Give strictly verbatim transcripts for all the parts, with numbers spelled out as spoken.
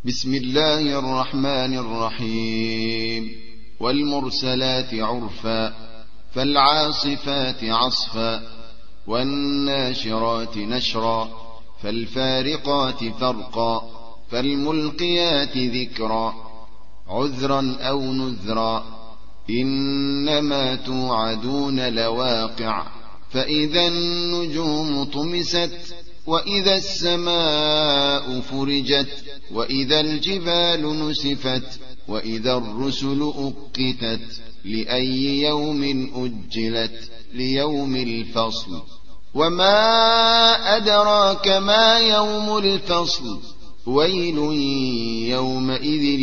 بسم الله الرحمن الرحيم والمرسلات عرفا فالعاصفات عصفا والناشرات نشرا فالفارقات فرقا فالملقيات ذكرا عذرا أو نذرا إنما توعدون لواقع فإذا النجوم طمست وإذا السماء فرجت وإذا الجبال نسفت وإذا الرسل أقتت لأي يوم أجلت ليوم الفصل وما أدراك ما يوم الفصل ويل يومئذ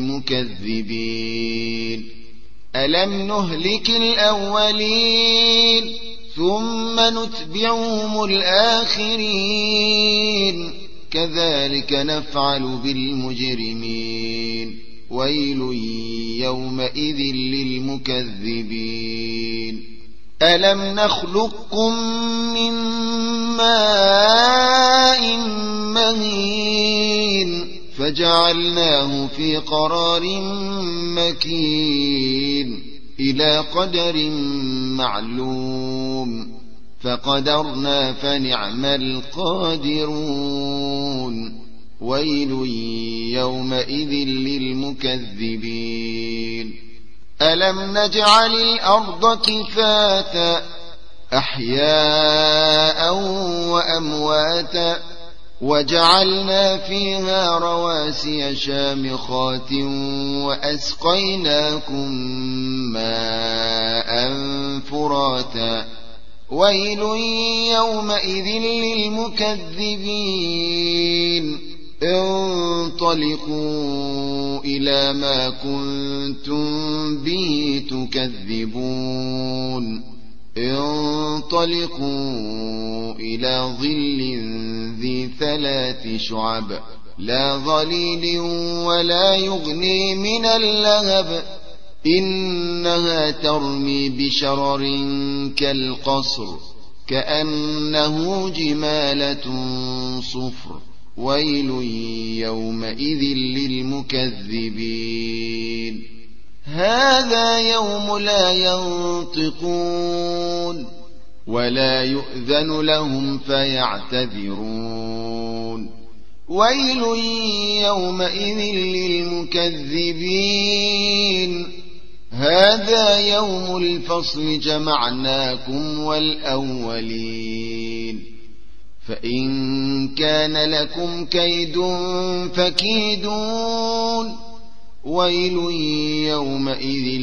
للمكذبين ألم نهلك الأولين ثم نتبعهم الآخرين كذلك نفعل بالمجرمين ويل يومئذ للمكذبين ألم نخلقكم من ماء مهين فجعلناه في قرار مكين إلى قدر معلوم فقدرنا فنعم القادرون ويل يومئذ للمكذبين ألم نجعل الأرض كفاتا أحياء وأمواتا وجعلنا فيها رواسي شامخات وأسقيناكم ماء فراتا ويل يومئذ للمكذبين انطلقوا إلى ما كنتم به تكذبون انطلقوا إلى ظل ذي ثلاث شعب لا ظليل ولا يغني من اللهب إنها ترمي بشرر كالقصر كأنه جمالة صفر ويل يومئذ للمكذبين هذا يوم لا ينطقون ولا يؤذن لهم فيعتذرون ويل يومئذ للمكذبين هذا يوم الفصل جمعناكم والأولين فإن كان لكم كيد فكيدون ويل يومئذ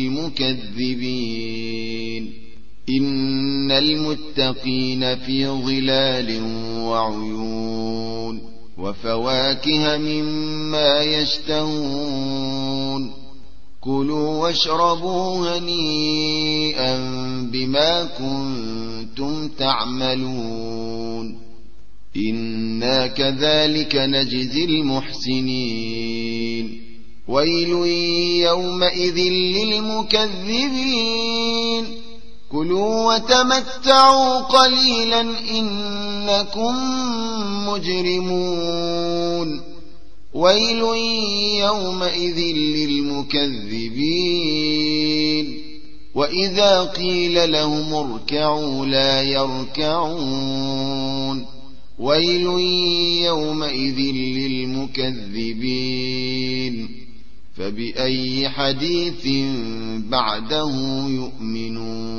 للمكذبين إن المتقين في ظلال وعيون وفواكه مما يشتهون كلوا واشربوا هنيئا بما كنتم تعملون إنا كذلك نجزي المحسنين ويل يومئذ للمكذبين كلوا وتمتعوا قليلا إنكم مجرمون ويل يومئذ للمكذبين وإذا قيل لهم اركعوا لا يركعون ويل يومئذ للمكذبين فبأي حديث بعده يؤمنون